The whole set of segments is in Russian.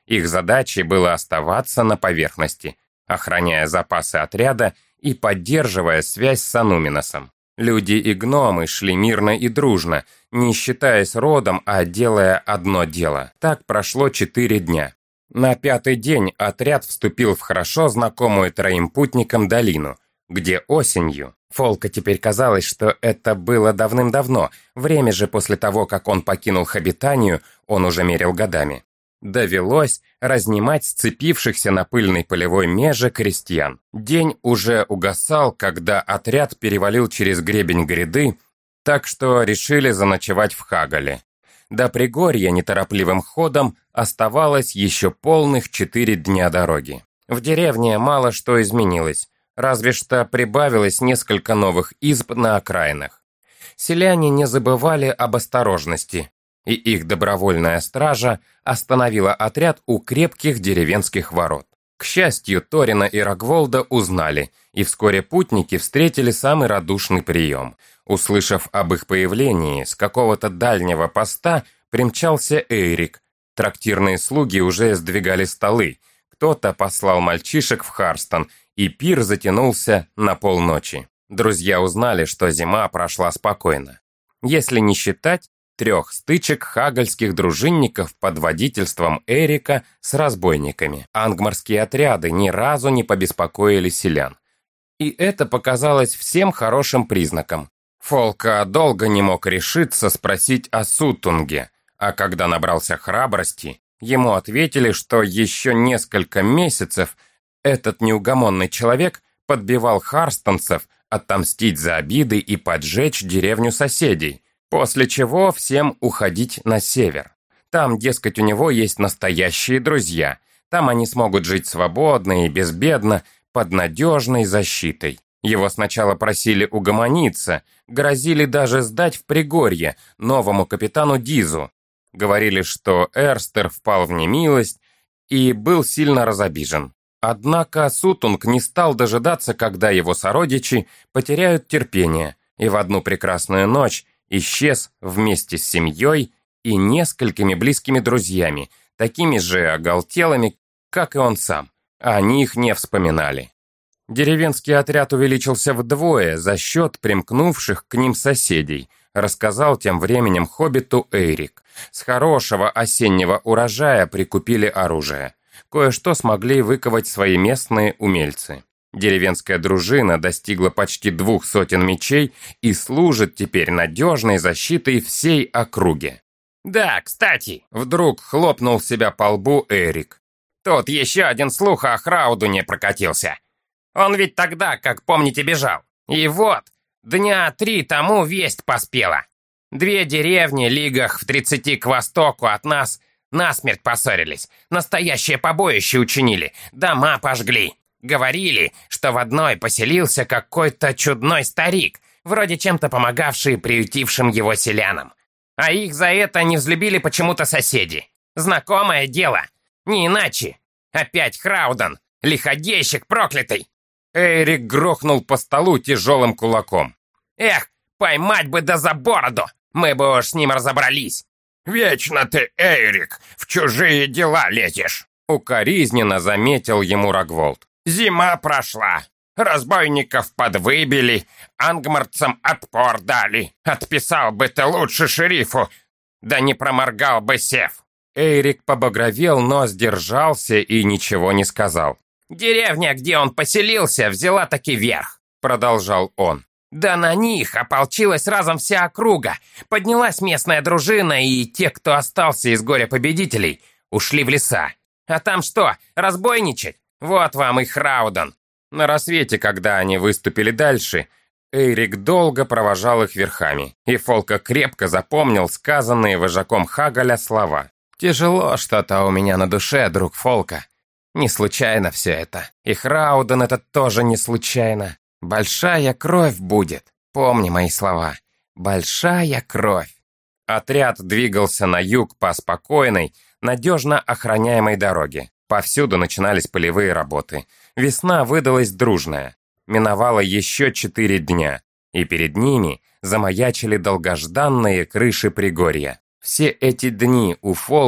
Их задачей было оставаться на поверхности, охраняя запасы отряда и поддерживая связь с Ануминосом. Люди и гномы шли мирно и дружно, не считаясь родом, а делая одно дело. Так прошло 4 дня. На 5-й день отряд вступил в хорошо знакомую троим путникам долину, где осенью, Фолка теперь казалось, что это было давным-давно, время же после того, как он покинул Хобитанию, он уже мерил годами, довелось разнимать сцепившихся на пыльной полевой меже крестьян. День уже угасал, когда отряд перевалил через гребень гряды, так что решили заночевать в Хагале. До Пригорья неторопливым ходом оставалось еще полных 4 дня дороги. В деревне мало что изменилось, разве что прибавилось несколько новых изб на окраинах. Селяне не забывали об осторожности, и их добровольная стража остановила отряд у крепких деревенских ворот. К счастью, Торина и Рогволда узнали, и вскоре путники встретили самый радушный прием. Услышав об их появлении, с какого-то дальнего поста примчался Эйрик. Трактирные слуги уже сдвигали столы, кто-то послал мальчишек в Харстон, и пир затянулся на полночи. Друзья узнали, что зима прошла спокойно. Если не считать 3 стычек хагальских дружинников под водительством Эрика с разбойниками. Ангмарские отряды ни разу не побеспокоили селян. И это показалось всем хорошим признаком. Фолка долго не мог решиться спросить о Сутунге, а когда набрался храбрости, ему ответили, что еще несколько месяцев этот неугомонный человек подбивал харстонцев отомстить за обиды и поджечь деревню соседей, после чего всем уходить на север. Там, дескать, у него есть настоящие друзья. Там они смогут жить свободно и безбедно, под надежной защитой. Его сначала просили угомониться, грозили даже сдать в Пригорье новому капитану Дизу. Говорили, что Эрстер впал в немилость и был сильно разобижен. Однако Сутунг не стал дожидаться, когда его сородичи потеряют терпение, и в одну прекрасную ночь исчез вместе с семьей и несколькими близкими друзьями, такими же оголтелыми, как и он сам. О них не вспоминали. Деревенский отряд увеличился вдвое за счет примкнувших к ним соседей, рассказал тем временем хоббиту Эйрик. С хорошего осеннего урожая прикупили оружие. Кое-что смогли выковать свои местные умельцы. Деревенская дружина достигла почти 200 мечей и служит теперь надежной защитой всей округе. «Да, кстати!» — вдруг хлопнул себя по лбу Эрик. «Тут еще один слух о Храудуне прокатился. Он ведь тогда, как помните, бежал. И вот, дня 3 тому весть поспела. 2 деревни, лигах в 30 к востоку от нас, насмерть поссорились. Настоящее побоище учинили, дома пожгли. Говорили, что в одной поселился какой-то чудной старик, вроде чем-то помогавший приютившим его селянам. А их за это не взлюбили почему-то соседи. Знакомое дело. Не иначе. Опять Храуден, лиходейщик проклятый!» Эрик грохнул по столу тяжелым кулаком. «Эх, поймать бы да за бороду! Мы бы уж с ним разобрались!» «Вечно ты, Эрик, в чужие дела лезешь!» Укоризненно заметил ему Рогволд. «Зима прошла, разбойников подвыбили, ангмарцам отпор дали. Отписал бы ты лучше шерифу, да не проморгал бы сев!» Эрик побагровел, но сдержался и ничего не сказал. «Деревня, где он поселился, взяла таки верх», — продолжал он. «Да на них ополчилась разом вся округа. Поднялась местная дружина, и те, кто остался из горя победителей, ушли в леса. А там что, разбойничать? Вот вам и Храуден». На рассвете, когда они выступили дальше, Эрик долго провожал их верхами, и Фолка крепко запомнил сказанные вожаком Хагаля слова. «Тяжело что-то у меня на душе, друг Фолка. Не случайно все это. И Храуден это тоже не случайно. Большая кровь будет. Помни мои слова. Большая кровь». Отряд двигался на юг по спокойной, надежно охраняемой дороге. Повсюду начинались полевые работы. Весна выдалась дружная. Миновало еще 4 дня, и перед ними замаячили долгожданные крыши Пригорья. Все эти дни у Фолка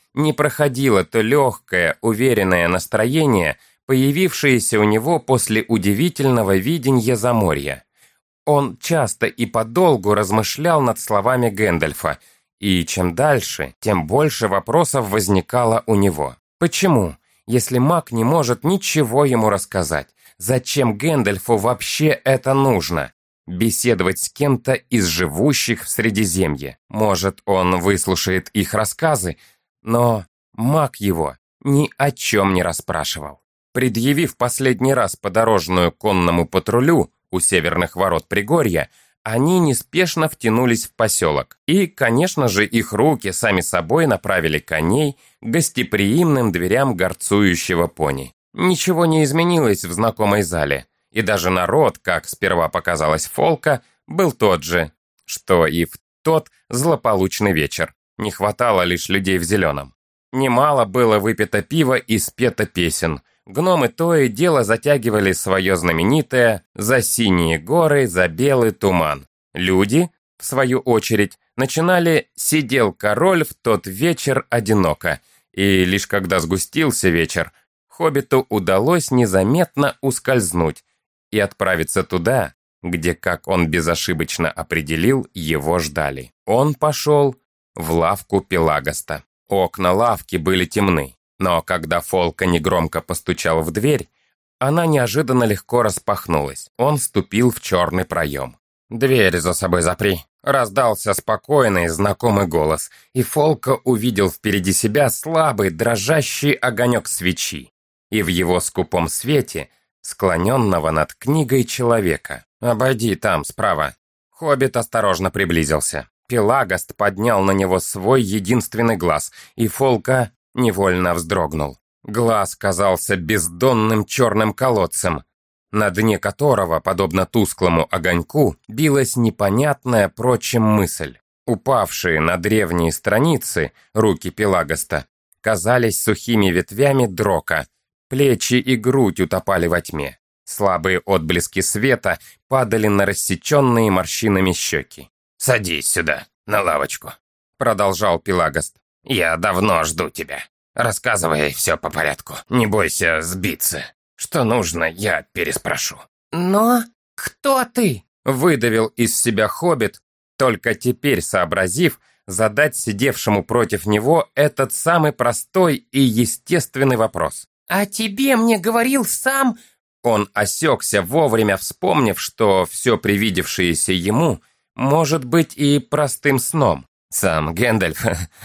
не проходило то легкое, уверенное настроение, появившееся у него после удивительного виденья Заморья. Он часто и подолгу размышлял над словами Гэндальфа, и чем дальше, тем больше вопросов возникало у него. Почему, если маг не может ничего ему рассказать? Зачем Гэндальфу вообще это нужно? Беседовать с кем-то из живущих в Средиземье. Может, он выслушает их рассказы, но маг его ни о чем не расспрашивал. Предъявив последний раз подорожную конному патрулю у северных ворот Пригорья, они неспешно втянулись в поселок. И, конечно же, их руки сами собой направили коней к гостеприимным дверям горцующего пони. Ничего не изменилось в знакомой зале, и даже народ, как сперва показалось Фолка, был тот же, что и в тот злополучный вечер. Не хватало лишь людей в зеленом. Немало было выпито пива и спето песен. Гномы то и дело затягивали свое знаменитое «За синие горы, за белый туман». Люди, в свою очередь, начинали «Сидел король в тот вечер одиноко», и лишь когда сгустился вечер, хоббиту удалось незаметно ускользнуть и отправиться туда, где, как он безошибочно определил, его ждали. Он пошел в лавку Пелагоста. Окна лавки были темны. Но когда Фолка негромко постучал в дверь, она неожиданно легко распахнулась. Он вступил в черный проем. «Дверь за собой запри!» Раздался спокойный, знакомый голос, и Фолка увидел впереди себя слабый, дрожащий огонек свечи. И в его скупом свете, склоненного над книгой человека. «Обойди там, справа!» Хоббит осторожно приблизился. Пелагост поднял на него свой единственный глаз, и Фолка невольно вздрогнул. Глаз казался бездонным черным колодцем, на дне которого, подобно тусклому огоньку, билась непонятная прочим мысль. Упавшие на древние страницы руки Пелагоста казались сухими ветвями дрока, плечи и грудь утопали во тьме. Слабые отблески света падали на рассеченные морщинами щеки. «Садись сюда, на лавочку», — продолжал Пелагост. «Я давно жду тебя. Рассказывай все по порядку. Не бойся сбиться. Что нужно, я переспрошу». «Но кто ты?» — выдавил из себя хоббит, только теперь сообразив задать сидевшему против него этот самый простой и естественный вопрос. «А тебе мне говорил сам...» Он осекся, вовремя вспомнив, что все привидевшееся ему может быть и простым сном. Сам Гэндальф,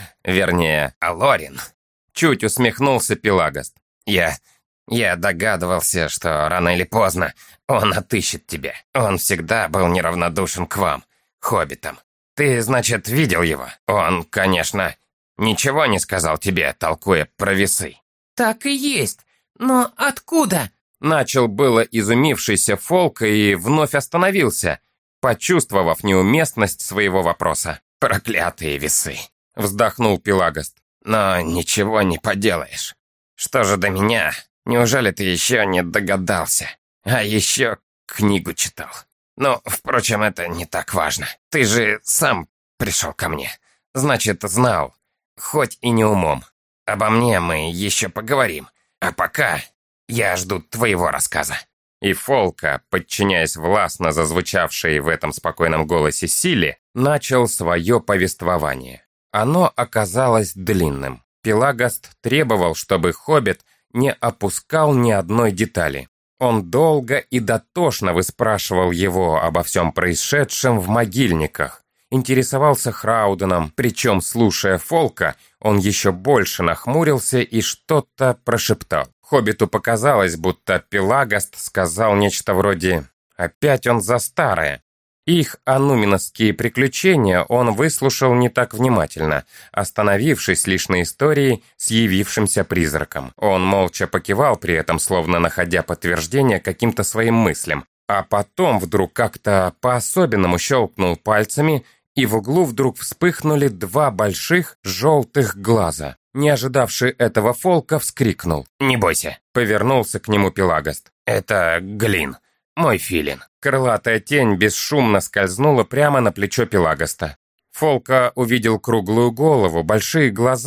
вернее, Алорин. Чуть усмехнулся Пелагост. Я догадывался, что рано или поздно он отыщет тебя. Он всегда был неравнодушен к вам, хоббитам. Ты, значит, видел его? Он, конечно, ничего не сказал тебе, толкуя про весы. «Так и есть. Но откуда?» Начал было изумившийся Фолка и вновь остановился, почувствовав неуместность своего вопроса. «Проклятые весы!» — вздохнул Пелагост. «Но ничего не поделаешь. Что же до меня? Неужели ты еще не догадался? А еще книгу читал. Ну, впрочем, это не так важно. Ты же сам пришел ко мне. Значит, знал. Хоть и не умом. Обо мне мы еще поговорим. А пока я жду твоего рассказа». И Фолка, подчиняясь властно зазвучавшей в этом спокойном голосе силе, начал свое повествование. Оно оказалось длинным. Пелагост требовал, чтобы хоббит не опускал ни одной детали. Он долго и дотошно выспрашивал его обо всем происшедшем в могильниках, интересовался Храуденом, причем, слушая Фолка, он еще больше нахмурился и что-то прошептал. Хоббиту показалось, будто Пелагост сказал нечто вроде «Опять он за старое». Их ануминовские приключения он выслушал не так внимательно, остановившись лишь на истории с явившимся призраком. Он молча покивал при этом, словно находя подтверждение каким-то своим мыслям, а потом вдруг как-то по-особенному щелкнул пальцами, и в углу вдруг вспыхнули два больших желтых глаза. Не ожидавший этого Фолка вскрикнул. «Не бойся», — повернулся к нему Пелагост. «Это Глин, мой филин». Крылатая тень бесшумно скользнула прямо на плечо Пелагоста. Фолка увидел круглую голову, большие глаза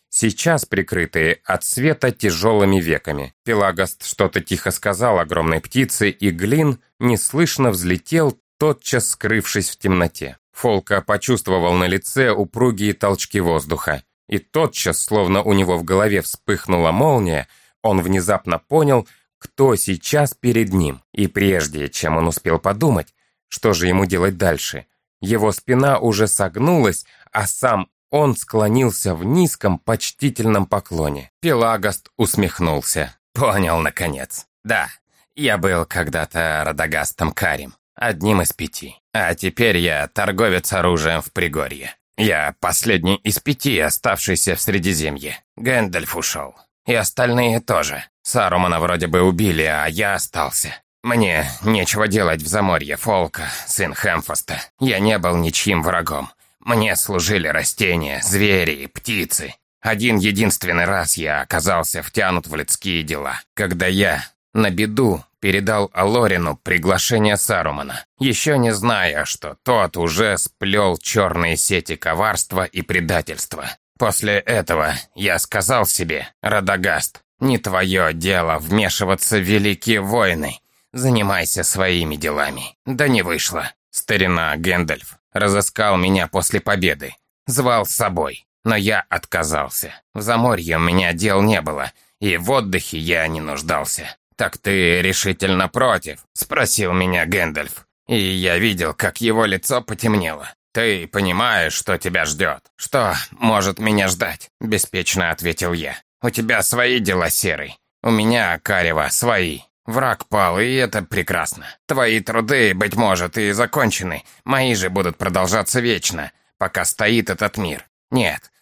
сейчас прикрытые от света тяжелыми веками. Пелагост что-то тихо сказал огромной птице, и Глин неслышно взлетел, тотчас скрывшись в темноте. Фолка почувствовал на лице упругие толчки воздуха, и тотчас, словно у него в голове вспыхнула молния, он внезапно понял, кто сейчас перед ним. И прежде, чем он успел подумать, что же ему делать дальше, его спина уже согнулась, а сам он склонился в низком почтительном поклоне. Пелагост усмехнулся. «Понял, наконец. Да, я был когда-то Радагастом Карим, одним из 5. А теперь я торговец оружием в Пригорье. Я последний из 5, оставшийся в Средиземье. Гэндальф ушел. И остальные тоже. Сарумана вроде бы убили, а я остался. Мне нечего делать в Заморье, Фолка, сын Хэмфоста. Я не был ничьим врагом. Мне служили растения, звери и птицы. Один единственный раз я оказался втянут в людские дела, когда я, на беду, передал Алорину приглашение Сарумана, еще не зная, что тот уже сплел черные сети коварства и предательства. После этого я сказал себе: «Радагаст, не твое дело вмешиваться в великие войны. Занимайся своими делами». Да не вышло. Старина Гэндальф разыскал меня после победы, звал с собой, но я отказался. В Заморье у меня дел не было, и в отдыхе я не нуждался. «Так ты решительно против?» — спросил меня Гэндальф. И я видел, как его лицо потемнело. «Ты понимаешь, что тебя ждет? Что может меня ждать?» — беспечно ответил я. «У тебя свои дела, Серый. У меня, Карева, свои. Враг пал, и это прекрасно. Твои труды, быть может, и закончены. Мои же будут продолжаться вечно, пока стоит этот мир. Нет,